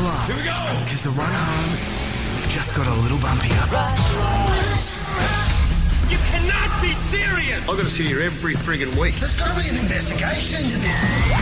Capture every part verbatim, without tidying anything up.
buckle up. Here we go! Because the run home just got a little bumpier. You cannot be serious! I've got to sit here every friggin' week. There's got to be an investigation into this.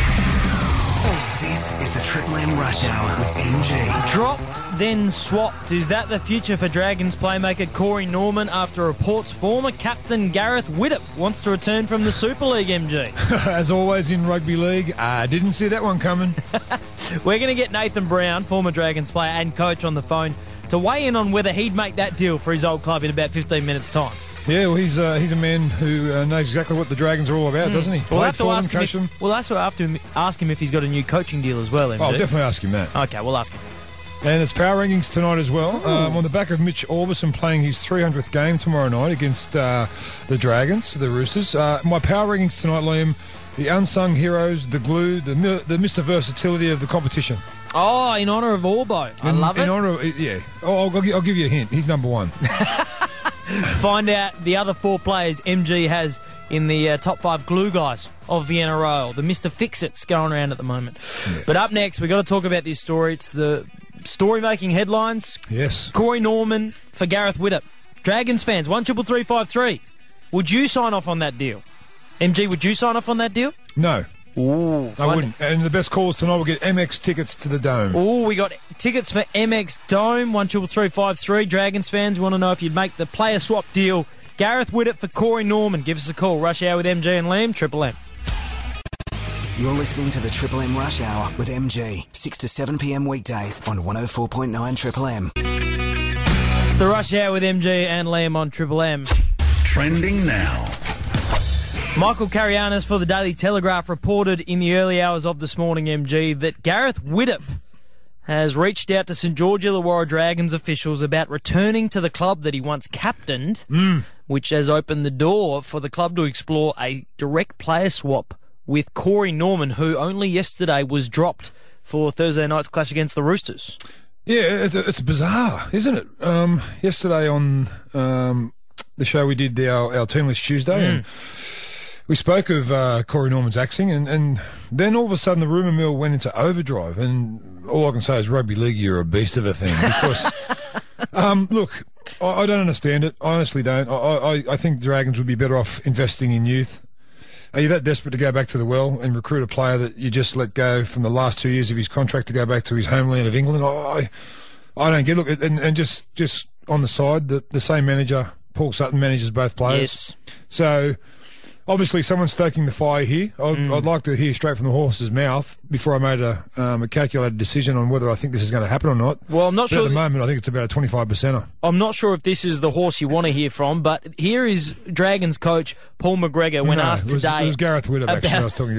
This is the Triple M Rush Hour with M G. Dropped, then swapped. Is that the future for Dragons playmaker Corey Norman after reports former captain Gareth Widdop wants to return from the Super League, M G? As always in rugby league, I uh, didn't see that one coming. We're going to get Nathan Brown, former Dragons player and coach, on the phone to weigh in on whether he'd make that deal for his old club in about fifteen minutes' time. Yeah, well, he's uh, he's a man who uh, knows exactly what the Dragons are all about, mm. doesn't he? We'll Played have to for ask them, him. coached them. If, we'll also have to ask him if he's got a new coaching deal as well, M G. I'll definitely ask him that. Okay, we'll ask him. And it's power rankings tonight as well. Um, on the back of Mitch Orbison playing his three hundredth game tomorrow night against uh, the Dragons, the Roosters. Uh, my power rankings tonight, Liam, the unsung heroes, the glue, the the Mister Versatility of the competition. Oh, in honour of Orbo. I in, love it. In honour of, yeah. Oh, I'll, I'll give you a hint. He's number one. Find out the other four players M G has in the uh, top five glue guys of the N R L, the Mister Fix-Its going around at the moment. Yeah. But up next, we've got to talk about this story. It's the story-making headlines. Yes. Corey Norman for Gareth Widdop. Dragons fans, one triple three five three. Would you sign off on that deal? M G, would you sign off on that deal? No. Ooh, I wouldn't. And the best calls tonight will get M X tickets to the Dome. Oh, we got tickets for M X Dome, one triple three five three. Dragons fans, want to know if you'd make the player swap deal. Gareth Widdop for Corey Norman. Give us a call. Rush Hour with M G and Liam, Triple M. You're listening to the Triple M Rush Hour with M G, six to seven p.m. weekdays on one oh four point nine Triple M. It's the Rush Hour with M G and Liam on Triple M. Trending now. Michael Carianis for the Daily Telegraph reported in the early hours of this morning, M G, that Gareth Widdop has reached out to St George Illawarra Dragons officials about returning to the club that he once captained, mm. which has opened the door for the club to explore a direct player swap with Corey Norman, who only yesterday was dropped for Thursday night's clash against the Roosters. Yeah, it's, it's bizarre, isn't it? Um, yesterday on um, the show we did the, our, our Team List Tuesday, mm. and we spoke of uh, Corey Norman's axing, and, and then all of a sudden the rumour mill went into overdrive, and all I can say is rugby league, you're a beast of a thing. Because, um, look, I, I don't understand it. I honestly don't. I, I, I think Dragons would be better off investing in youth. Are you that desperate to go back to the well and recruit a player that you just let go from the last two years of his contract to go back to his homeland of England? I, I don't get. Look, and, and just just on the side, the, the same manager, Paul Sutton, manages both players. Yes. So obviously someone's stoking the fire here. I'd, mm. I'd like to hear straight from the horse's mouth before I made a, um, a calculated decision on whether I think this is going to happen or not. Well, I'm not but sure. At the moment, I think it's about a twenty-five percenter. I'm not sure if this is the horse you want to hear from, but here is Dragons coach Paul McGregor when no, asked it was, today. It was Gareth Widdop, actually, I was talking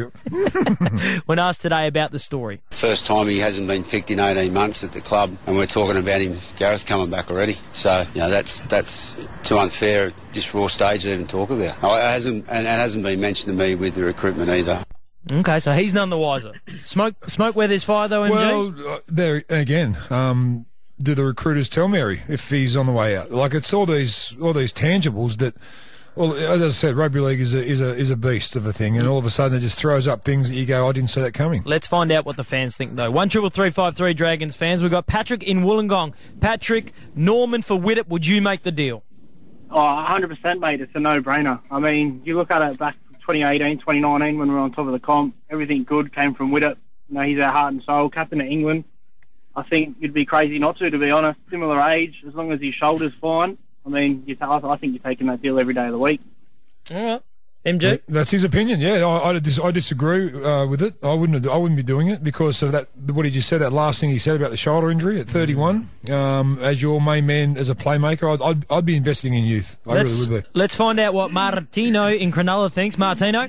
to you. When asked today about the story. First time he hasn't been picked in eighteen months at the club, and we're talking about him, Gareth, coming back already. So, you know, that's that's too unfair at this raw stage to even talk about. It hasn't, and it hasn't been mentioned to me with the recruitment either. Okay, so he's none the wiser. Smoke smoke where there's fire, though, M G? Well, uh, there again, um, do the recruiters tell Mary if he's on the way out? Like, it's all these all these tangibles that, well, as I said, rugby league is a, is a, is a beast of a thing, and all of a sudden it just throws up things that you go, I didn't see that coming. Let's find out what the fans think, though. one triple three five three Dragons fans. We've got Patrick in Wollongong. Patrick, Norman for Widdop, would you make the deal? Oh, one hundred percent, mate. It's a no-brainer. I mean, you look at it back twenty eighteen, twenty nineteen when we were on top of the comp, everything good came from Widdop. You know, he's our heart and soul, captain of England. I think you'd be crazy not to, to be honest. Similar age, as long as his shoulder's fine. I mean, you t- I think you're taking that deal every day of the week. All right. M G? That's his opinion, yeah. I, I, dis- I disagree uh, with it. I wouldn't I wouldn't be doing it because of that. What he just said, that last thing he said about the shoulder injury at thirty-one. Um, as your main man, as a playmaker, I'd, I'd, I'd be investing in youth. I let's, really would be. Let's find out what Martino in Cronulla thinks. Martino?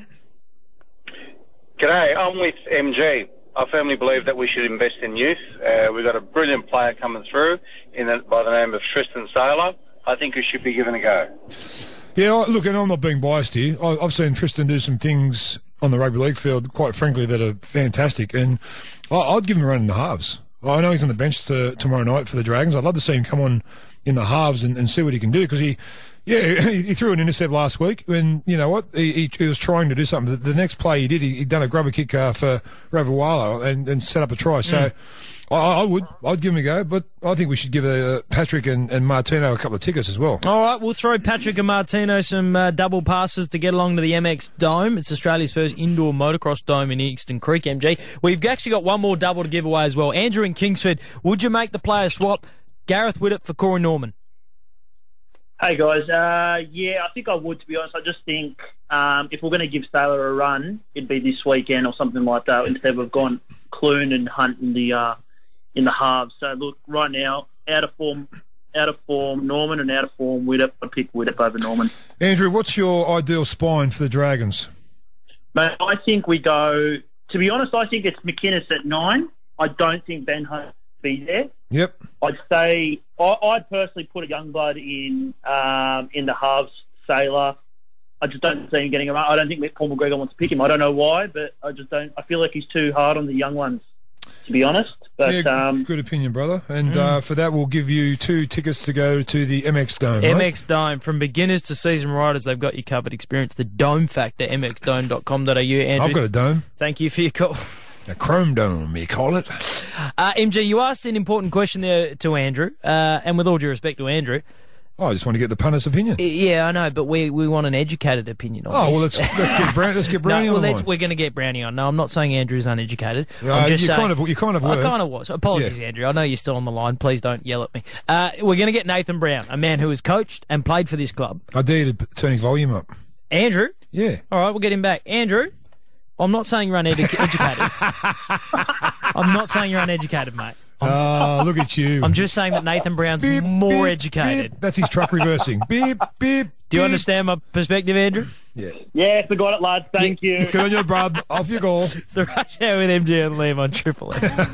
G'day, I'm with M G. I firmly believe that we should invest in youth. Uh, we've got a brilliant player coming through in the, by the name of Tristan Saylor. I think we should be given a go. Yeah, look, and I'm not being biased here. I've seen Tristan do some things on the rugby league field, quite frankly, that are fantastic, and I'd give him a run in the halves. I know he's on the bench to, tomorrow night for the Dragons. I'd love to see him come on in the halves and, and see what he can do, because he, Yeah, he, he threw an intercept last week, and you know what? He, he, he was trying to do something. The, the next play he did, he, he'd done a grubber kick uh, for Ravawala and, and set up a try. So Mm. I, I would, I'd give him a go, but I think we should give uh, Patrick and, and Martino a couple of tickets as well. All right, we'll throw Patrick and Martino some uh, double passes to get along to the M X Dome. It's Australia's first indoor motocross dome in Eastern Creek, M G. We've actually got one more double to give away as well. Andrew in Kingsford, would you make the player swap Gareth Widdop for Corey Norman? Hey guys, uh, yeah, I think I would, to be honest. I just think um, if we're going to give Saylor a run, it'd be this weekend or something like that. Instead, we've gone Clune and Hunt in the uh, in the halves. So look, right now, out of form, out of form Norman, and out of form Widdop. I'd pick Widdop over Norman. Andrew, what's your ideal spine for the Dragons? Mate, I think we go. To be honest, I think it's McInnes at nine. I don't think Ben Hunt will be there. Yep. I'd say I, I'd personally put a young blood in um, in the halves, Saylor. I just don't see him getting around. I don't think Paul McGregor wants to pick him. I don't know why, but I just don't. I feel like he's too hard on the young ones, to be honest. But yeah, um, good opinion, brother. And Mm. uh, for that, we'll give you two tickets to go to the M X Dome. M right? X Dome, from beginners to seasoned riders, they've got you covered. Experience the Dome Factor, m x dome dot com dot a u. Andrew, I've got a dome. thank you for your call. A chrome dome, you call it. Uh, M G, you asked an important question there to Andrew, uh, and with all due respect to Andrew, Oh, I just want to get the punter's opinion. yeah, I know, but we, we want an educated opinion on Oh, this. well, let's let's get Brown, let's get Brownie no, well, on the let's, line. we're going to get Brownie on. No, I'm not saying Andrew's uneducated. Uh, I'm just you saying, kind of, you kind of I were. kind of was. Apologies, Yeah. Andrew. I know you're still on the line. Please don't yell at me. Uh, we're going to get Nathan Brown, a man who has coached and played for this club. I dare you to turn his volume up. Andrew? Yeah. All right, we'll get him back. Andrew? I'm not saying you're uneducated. I'm not saying you're uneducated, mate. Ah, look at you. I'm just saying that Nathan Brown's Beep, more beep, educated. beep. That's his truck reversing. Beep, beep. Do you beep. understand my perspective, Andrew? Yeah. yeah, forgot it, lads. Thank you. Good on you, bruv. Off you go. It's the Rush Hour with M G and Liam on Triple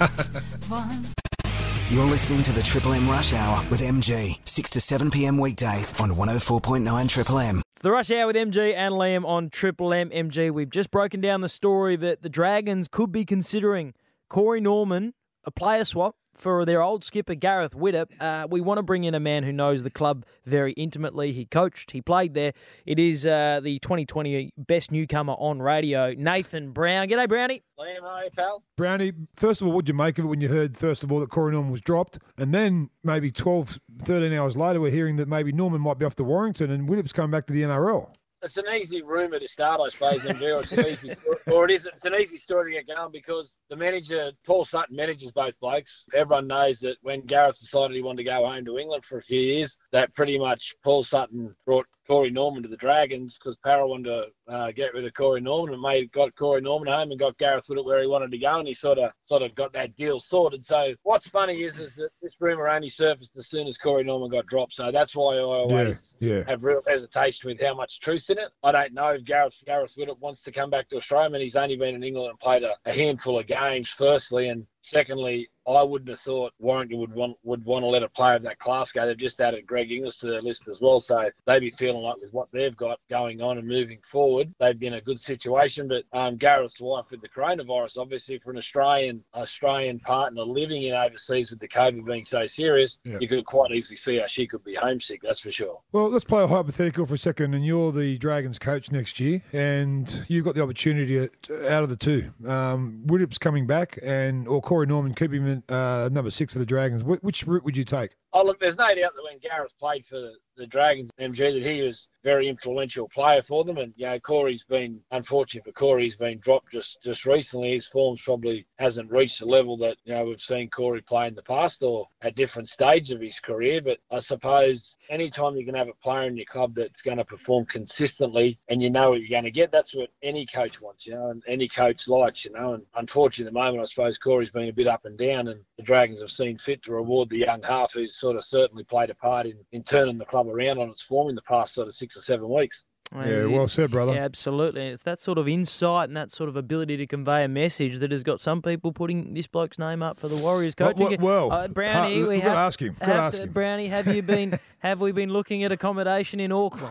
M. You're listening to the Triple M Rush Hour with M G, six to seven p.m. weekdays on one oh four point nine Triple M. It's the Rush Hour with M G and Liam on Triple M. M G, we've just broken down the story that the Dragons could be considering Corey Norman, a player swap, for their old skipper, Gareth Widdop. Uh, we want to bring in a man who knows the club very intimately. He coached, he played there. It is uh, the twenty twenty best newcomer on radio, Nathan Brown. G'day, Brownie. Liam, how are you, pal? Brownie, first of all, what did you make of it when you heard, first of all, that Corey Norman was dropped? And then maybe twelve, thirteen hours later, we're hearing that maybe Norman might be off to Warrington and Widdop's coming back to the N R L. It's an easy rumour to start, I suppose, and or it's an easy story, or it is. It's an easy story to get going because the manager, Paul Sutton, manages both blokes. Everyone knows that when Gareth decided he wanted to go home to England for a few years, that pretty much Paul Sutton brought Corey Norman to the Dragons because Parra wanted to uh, get rid of Corey Norman and made got Corey Norman home and got Gareth Widdop where he wanted to go, and he sort of sort of got that deal sorted. So what's funny is is that this rumour only surfaced as soon as Corey Norman got dropped. So that's why I always Yeah, yeah. have real hesitation with how much truth's in it. I don't know if Gareth Gareth Widdop wants to come back to Australia. I mean, he's only been in England and played a, a handful of games, firstly, and secondly, I wouldn't have thought Warrington would want would want to let a player of that class go. They've just added Greg Inglis to their list as well, so they'd be feeling like with what they've got going on and moving forward, they'd be in a good situation. But um, Gareth's wife with the coronavirus, obviously for an Australian Australian partner living in overseas with the COVID being so serious, Yeah. you could quite easily see how she could be homesick. That's for sure. Well, let's play a hypothetical for a second, and you're the Dragons coach next year, and you've got the opportunity to, out of the two, um, Widdop's coming back, and or Corey Norman keeping him at uh, number six for the Dragons. Wh- which route would you take? Oh, look, there's no doubt that when Gareth played for the Dragons, M G, that he was a very influential player for them. And, you know, Corey's been, unfortunate for Corey, he's been dropped just, just recently. His form's probably hasn't reached the level that, you know, we've seen Corey play in the past or at different stages of his career. But I suppose anytime you can have a player in your club that's going to perform consistently and you know what you're going to get, that's what any coach wants, you know, and any coach likes, you know. And unfortunately, at the moment, I suppose Corey's been a bit up and down, and the Dragons have seen fit to reward the young half who's sort of certainly played a part in, in turning the club around on its form in the past sort of six or seven weeks. Yeah, well said, brother. Yeah, absolutely. It's that sort of insight and that sort of ability to convey a message that has got some people putting this bloke's name up for the Warriors coach. Well, well, uh, Brownie, ha- we we've have got to ask him. Got to have ask to- him. Brownie, have you been have we been looking at accommodation in Auckland?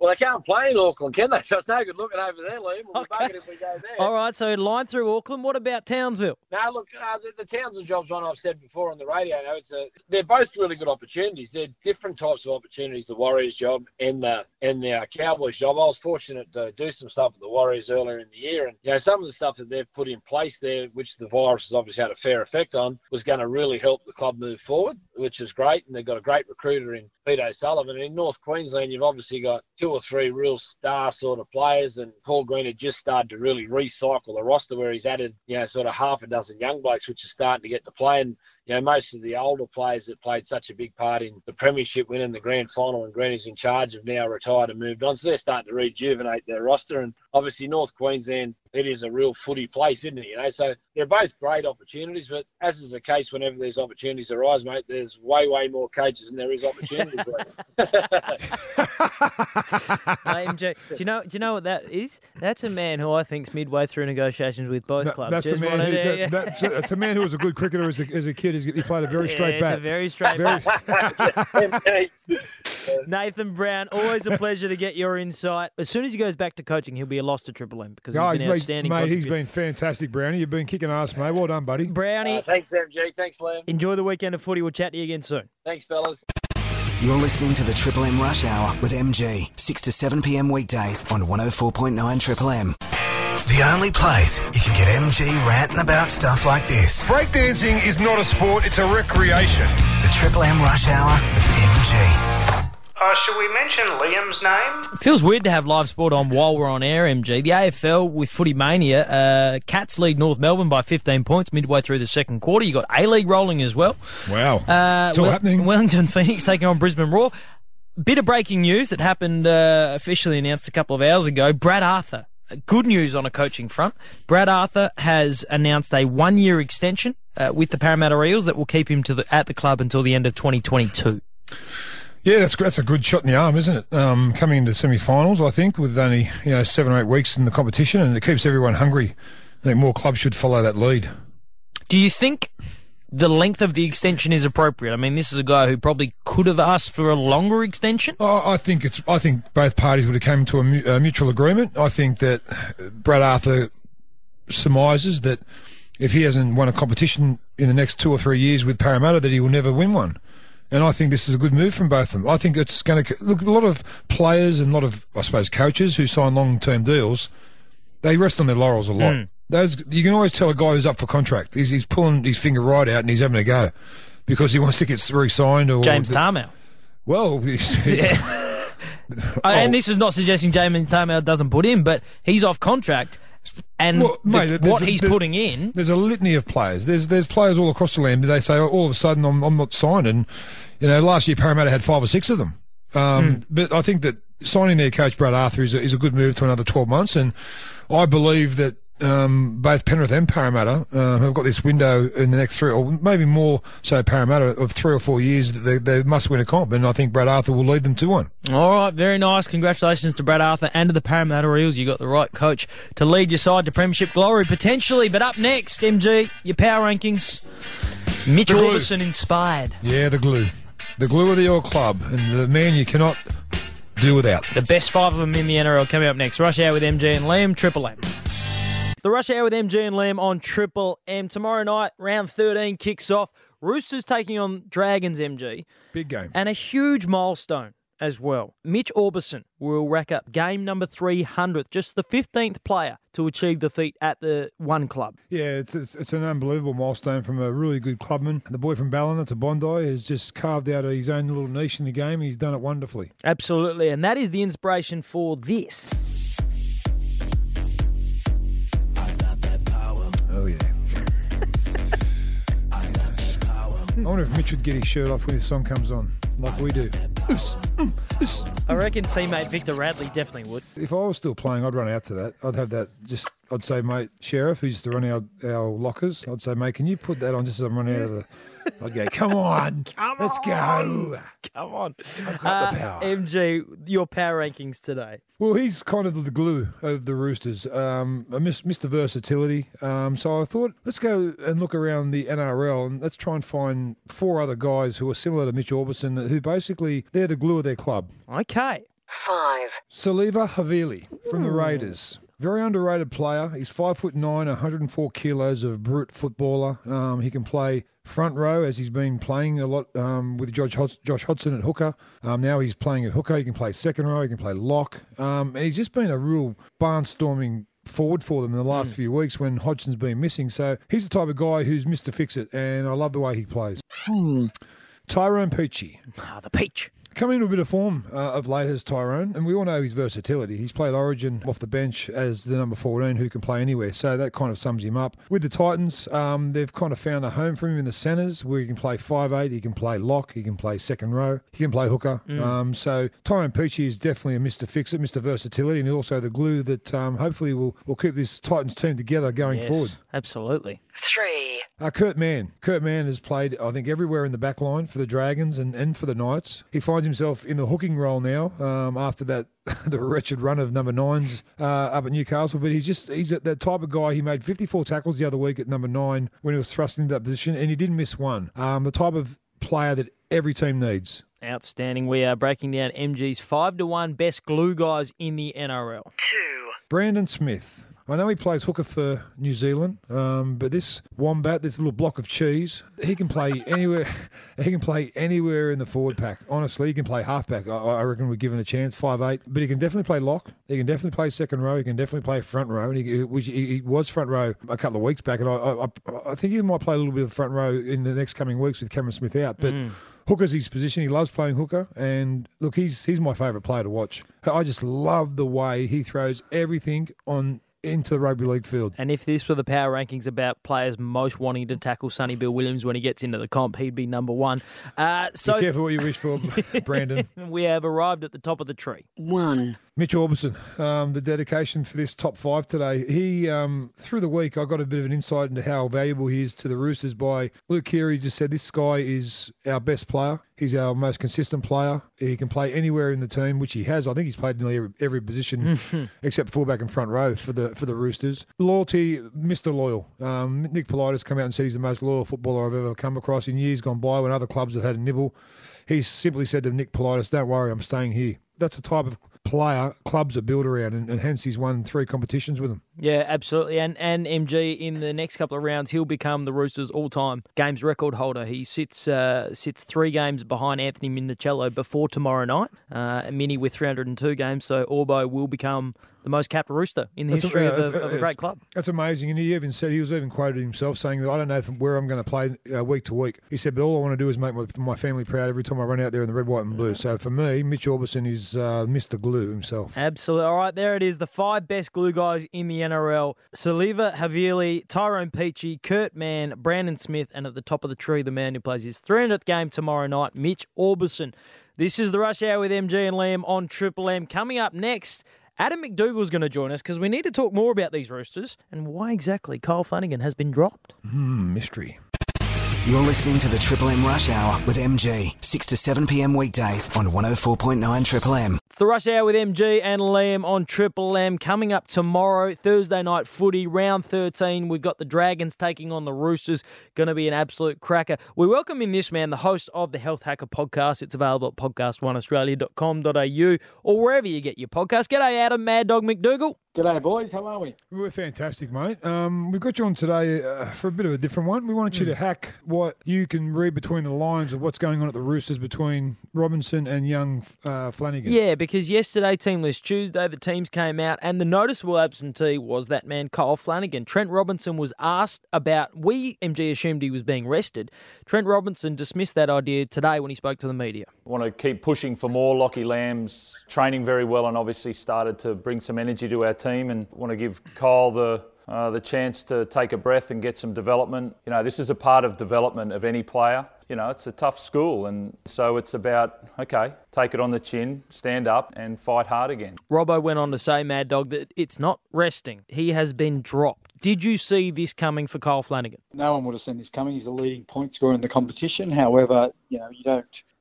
Well, they can't play in Auckland, can they? So it's no good looking over there, Liam. We'll be Okay. bugging if we go there. All right, so line through Auckland. What about Townsville? No, look, uh, the, the Townsend job's one I've said before on the radio. No, it's a, they're both really good opportunities. They're different types of opportunities, the Warriors job and the and the uh, Cowboys job. I was fortunate to do some stuff with the Warriors earlier in the year. And, you know, some of the stuff that they've put in place there, which the virus has obviously had a fair effect on, was going to really help the club move forward, which is great. And they've got a great recruiter in Pete O'Sullivan. And in North Queensland, you've obviously got two or three real star sort of players. And Paul Green had just started to really recycle the roster where he's added, you know, sort of half a dozen young blokes, which is starting to get to play. And, you know, most of the older players that played such a big part in the premiership win and the grand final and Green is in charge have now retired and moved on. So they're starting to rejuvenate their roster. And obviously North Queensland, it is a real footy place, isn't it? You know, so they're both great opportunities, but as is the case whenever there's opportunities arise, mate, there's way, way more coaches than there is opportunities. Hey, M J, do you know? Do you know what that is? That's a man who I think's midway through negotiations with both No, clubs. that's, a Just man wanted who, to- that, yeah. that's, a, that's a man who was a good cricketer as a, as a kid. He played a very straight yeah, bat. It's a very straight Very- bat. Nathan Brown, always a pleasure to get your insight. As soon as he goes back to coaching, he'll be a loss to Triple M because Oh, he's been he's outstanding. been, mate, he's contributor. been fantastic, Brownie. You've been kicking ass, mate. Well done, buddy. Brownie. Uh, thanks, M G. Thanks, Liam. Enjoy the weekend of footy. We'll chat to you again soon. Thanks, fellas. You're listening to the Triple M Rush Hour with M G, six to seven p.m. weekdays on one oh four point nine Triple M. The only place you can get M G ranting about stuff like this. Breakdancing is not a sport, it's a recreation. The Triple M Rush Hour with M G. Uh, should we mention Liam's name? It feels weird to have live sport on while we're on air, M G. The A F L with Footy Mania, uh, Cats lead North Melbourne by fifteen points midway through the second quarter. You got A-League rolling as well. Wow. Uh, it's all Wel- happening. Wellington Phoenix taking on Brisbane Roar. Bit of breaking news that happened, uh, officially announced a couple of hours ago. Brad Arthur. Good news on a coaching front. Brad Arthur has announced a one-year extension uh, with the Parramatta Eels that will keep him to the, at the club until the end of twenty twenty-two. Yeah, that's that's a good shot in the arm, isn't it? Um, coming into semi-finals, I think, with only you know seven or eight weeks in the competition, and it keeps everyone hungry. I think more clubs should follow that lead. Do you think the length of the extension is appropriate? I mean, this is a guy who probably could have asked for a longer extension. Oh, I think it's. I think both parties would have come to a, mu- a mutual agreement. I think that Brad Arthur surmises that if he hasn't won a competition in the next two or three years with Parramatta, that he will never win one. And I think this is a good move from both of them. I think it's going to look a lot of players and a lot of, I suppose, coaches who sign long-term deals. They rest on their laurels a lot. Mm. Those you can always tell a guy who's up for contract. He's, he's pulling his finger right out and he's having a go because he wants to get re-signed. Or James Tarmow. Well, he's, Yeah. And this is not suggesting James Tarmow doesn't put in, but he's off contract. And Well, the- mate, there's what a- he's there- putting in. There's a litany of players. There's there's players all across the land. They say oh, all of a sudden I'm I'm not signed, and you know last year Parramatta had five or six of them. Um, Mm. But I think that signing their coach Brad Arthur is a, is a good move to another twelve months, and I believe that um, both Penrith and Parramatta uh, have got this window in the next three, or maybe more so Parramatta of three or four years. That they, they must win a comp, and I think Brad Arthur will lead them to one. All right, very nice. Congratulations to Brad Arthur and to the Parramatta Eels. You got the right coach to lead your side to premiership glory, potentially. But up next, M G, your power rankings. Mitch The glue. Orbison inspired. Yeah, the glue, the glue of the old club, and the man you cannot do without. The best five of them in the N R L coming up next. Rush Hour with M G and Liam, Triple M. The Rush Hour with M G and Liam on Triple M. Tomorrow night, round thirteen kicks off. Roosters taking on Dragons, M G. Big game. And a huge milestone as well. Mitch Orbison will rack up game number three hundred, just the fifteenth player to achieve the feat at the one club. Yeah, it's, it's it's an unbelievable milestone from a really good clubman. The boy from Ballina to Bondi has just carved out his own little niche in the game. He's done it wonderfully. Absolutely, and that is the inspiration for this. Oh, yeah. I wonder if Mitch would get his shirt off when his song comes on, like we do. Oos, mm, oos. I reckon teammate Victor Radley definitely would. If I was still playing, I'd run out to that. I'd have that just, I'd say, mate, Sheriff, who used to run our, our lockers, I'd say, mate, can you put that on just as I'm running out of the... I'd go, come on, Come let's on. go. Come on. I've got the Uh, power. M G, your power rankings today. Well, he's kind of the glue of the Roosters, um, a mis- Mister Versatility. Um, so I thought, let's go and look around the N R L and let's try and find four other guys who are similar to Mitch Orbison, who basically, they're the glue of their club. Okay. Five. Saliva Havili from the Raiders. Very underrated player. He's five foot nine, one hundred four kilos of brute footballer. Um, he can play front row, as he's been playing a lot um, with Josh, Hod- Josh Hodgson at hooker. Um, now he's playing at hooker. He can play second row. He can play lock. Um, and he's just been a real barnstorming forward for them in the last mm. few weeks when Hodgson's been missing. So he's the type of guy who's Mister Fix-It, and I love the way he plays. Hmm. Tyrone Peachey. Ah, the Peach. Coming into a bit of form uh, of late as Tyrone, and we all know his versatility. He's played Origin off the bench as the number fourteen who can play anywhere, so that kind of sums him up. With the Titans, um, they've kind of found a home for him in the centres where he can play five eight, he can play lock, he can play second row, he can play hooker. Mm. Um, so Tyrone Peachey is definitely a Mister Fix-It, Mister Versatility, and also the glue that um, hopefully will, will keep this Titans team together going yes, forward. Absolutely. Three. Uh, Kurt Mann. Kurt Mann has played, I think, everywhere in the back line for the Dragons and, and for the Knights. He finds himself in the hooking role now um, after that the wretched run of number nines uh, up at Newcastle. But he's just he's that type of guy. He made fifty-four tackles the other week at number nine when he was thrust into that position, and he didn't miss one. Um, the type of player that every team needs. Outstanding. We are breaking down M G's five to one best glue guys in the N R L. Two. Brandon Smith. I know he plays hooker for New Zealand, um, but this wombat, this little block of cheese, he can play anywhere. He can play anywhere in the forward pack. Honestly, he can play halfback. I, I reckon we're given a chance, five eight. But he can definitely play lock. He can definitely play second row. He can definitely play front row. And he, which he, he was front row a couple of weeks back, and I, I, I think he might play a little bit of front row in the next coming weeks with Cameron Smith out. But mm. hooker's his position. He loves playing hooker, and look, he's he's my favourite player to watch. I just love the way he throws everything on into the rugby league field. And if this were the power rankings about players most wanting to tackle Sonny Bill Williams when he gets into the comp, he'd be number one. Uh, so be careful what you wish for, Brandon. We have arrived at the top of the tree. One. Mitch Orbison, um, the dedication for this top five today. He, um, through the week, I got a bit of an insight into how valuable he is to the Roosters by Luke Keary. Just said this guy is our best player. He's our most consistent player. He can play anywhere in the team, which he has. I think he's played nearly every, every position except fullback and front row for the for the Roosters. Loyalty, Mister Loyal. Um, Nick Politis come out and said he's the most loyal footballer I've ever come across in years gone by when other clubs have had a nibble. He simply said to Nick Politis, "Don't worry, I'm staying here." That's the type of player clubs are built around, and, and hence he's won three competitions with them. Yeah, absolutely. And and M G, in the next couple of rounds, he'll become the Roosters' all-time games record holder. He sits uh, sits three games behind Anthony Minicello before tomorrow night. Uh, Mini with three hundred two games, so Orbo will become the most capped Rooster in the that's history a, uh, of, the, of a great club. That's amazing. And he even said, he was even quoted himself saying that I don't know from where I'm going to play uh, week to week. He said, but all I want to do is make my, my family proud every time I run out there in the red, white and blue. So for me, Mitch Orbison is uh, Mister Glue himself. Absolutely. All right, there it is. The five best glue guys in the N R L. Saliva Havili, Tyrone Peachey, Kurt Mann, Brandon Smith, and at the top of the tree, the man who plays his three hundredth game tomorrow night, Mitch Orbison. This is the Rush Hour with M G and Liam on Triple M. Coming up next, Adam McDougall's going to join us because we need to talk more about these Roosters and why exactly Kyle Flanagan has been dropped. Hmm, mystery. You're listening to the Triple M Rush Hour with M G, six to seven p.m. weekdays on one oh four point nine Triple M. It's the Rush Hour with M G and Liam on Triple M. Coming up tomorrow, Thursday night footy, round thirteen. We've got the Dragons taking on the Roosters. Going to be an absolute cracker. We welcome in this man, the host of the Health Hacker podcast. It's available at podcast one australia dot com dot a u or wherever you get your podcast. G'day, Adam Mad Dog McDougall. G'day, boys. How are we? We're fantastic, mate. Um, we've got you on today uh, for a bit of a different one. We wanted you mm. to hack what you can read between the lines of what's going on at the Roosters between Robinson and young uh, Flanagan. Yeah, because yesterday, Team List Tuesday, the teams came out and the noticeable absentee was that man, Kyle Flanagan. Trent Robinson was asked about, we, M G, assumed he was being rested. Trent Robinson dismissed that idea today when he spoke to the media. I want to keep pushing for more. Lockie Lamb's training very well and obviously started to bring some energy to our team. team and want to give Kyle the uh, the chance to take a breath and get some development. You know, this is a part of development of any player. You know, it's a tough school, and so it's about, okay, take it on the chin, stand up and fight hard again. Robbo went on to say, Mad Dog, that it's not resting. He has been dropped. Did you see this coming for Kyle Flanagan? No one would have seen this coming. He's a leading point scorer in the competition. However, you know, you don't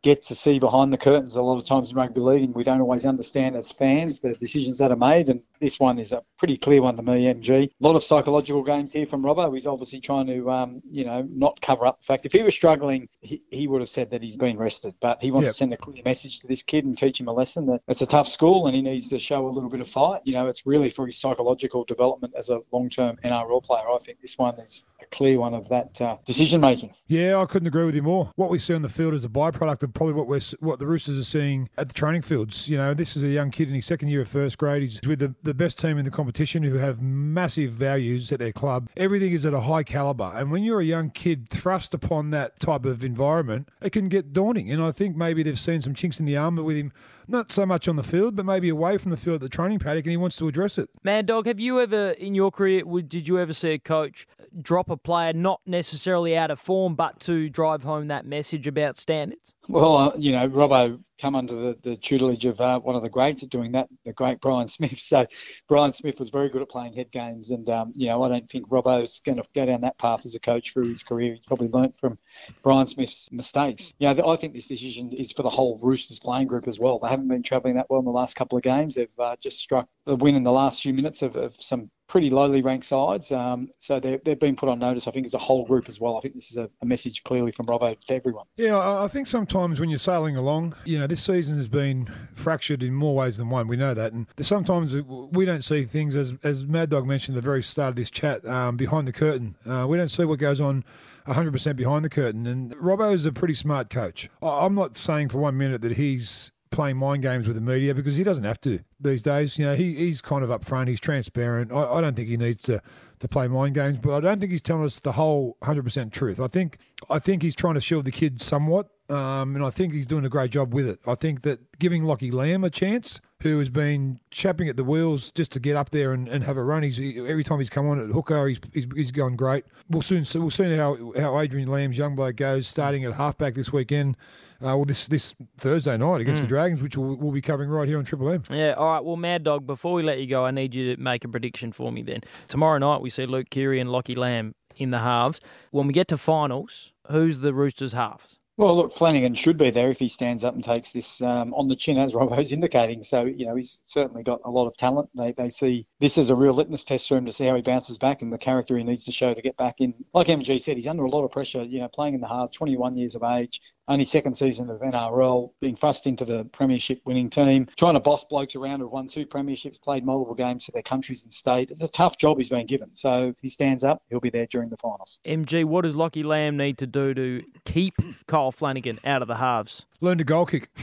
get to see behind the curtains a lot of times in rugby league, and we don't always understand as fans the decisions that are made. And this one is a pretty clear one to me, M G. A lot of psychological games here from Robbo. He's obviously trying to, um, you know, not cover up the fact. If he was struggling, he, he would have said that he's been rested. But he wants Yep. to send a clear message to this kid and teach him a lesson that it's a tough school and he needs to show a little bit of fight. You know, it's really for his psychological development as a long-term N R L player. I think this one is a clear one of that uh, decision-making. Yeah, I couldn't agree with you more. What we see on the field is a byproduct of probably what we're what the Roosters are seeing at the training fields. You know, this is a young kid in his second year of first grade. He's with the, the best team in the competition who have massive values at their club. Everything is at a high calibre. And when you're a young kid thrust upon that type of environment, it can get daunting. And I think maybe they've seen some chinks in the armour with him, not so much on the field, but maybe away from the field at the training paddock, and he wants to address it. Mad Dog, have you ever, in your career, would- did you ever see a coach drop a player not necessarily out of form, but to drive home that message about standards? Well, uh, you know, Robbo come under the, the tutelage of uh, one of the greats at doing that, the great Brian Smith. So Brian Smith was very good at playing head games. And, um, you know, I don't think Robbo's going to go down that path as a coach through his career. He's probably learnt from Brian Smith's mistakes. You know, I think this decision is for the whole Roosters playing group as well. They haven't been travelling that well in the last couple of games. They've uh, just struck the win in the last few minutes of, of some pretty lowly ranked sides. Um, so they're, they've been put on notice, I think, as a whole group as well. I think this is a, a message clearly from Robbo to everyone. Yeah, I I think sometimes when you're sailing along, you know, this season has been fractured in more ways than one. We know that. And sometimes we don't see things, as as Mad Dog mentioned at the very start of this chat, um, behind the curtain. Uh, we don't see what goes on one hundred percent behind the curtain. And Robbo is a pretty smart coach. I- I'm not saying for one minute that he's playing mind games with the media, because he doesn't have to these days. You know, he, he's kind of upfront, he's transparent. I, I don't think he needs to, to play mind games, but I don't think he's telling us the whole one hundred percent truth. I think I think he's trying to shield the kid somewhat, um, and I think he's doing a great job with it. I think that giving Lockie Lamb a chance, who has been chapping at the wheels just to get up there and, and have a run. He's every time he's come on at hooker, he's he's, he's gone great. We'll soon we'll see how how Adrian Lamb's young bloke goes, starting at halfback this weekend. Uh, well, this this Thursday night against Mm. the Dragons, which we'll, we'll be covering right here on Triple M. Yeah, all right. Well, Mad Dog, before we let you go, I need you to make a prediction for me then. Tomorrow night, we see Luke Keary and Lockie Lamb in the halves. When we get to finals, who's the Roosters' halves? Well, look, Flanagan should be there if he stands up and takes this um, on the chin, as Robbo's indicating. So, you know, he's certainly got a lot of talent. They they see this as a real litmus test for him to see how he bounces back and the character he needs to show to get back in. Like M G said, he's under a lot of pressure, you know, playing in the halves, twenty-one years of age, only second season of N R L, being thrust into the premiership winning team, trying to boss blokes around who've won two premierships, played multiple games for their countries and state. It's a tough job he's been given. So if he stands up, he'll be there during the finals. M G, what does Lockie Lamb need to do to keep Kyle Flanagan out of the halves? Learn to goal kick.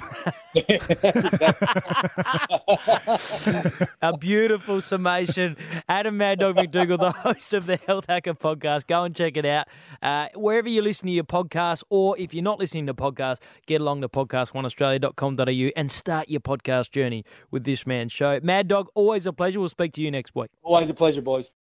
A beautiful summation. Adam Mad Dog McDougall, the host of the Health Hacker podcast. Go and check it out. Uh, wherever you listen to your podcast, or if you're not listening to podcasts, get along to podcast one australia dot com dot a u and start your podcast journey with this man's show. Mad Dog, always a pleasure. We'll speak to you next week. Always a pleasure, boys.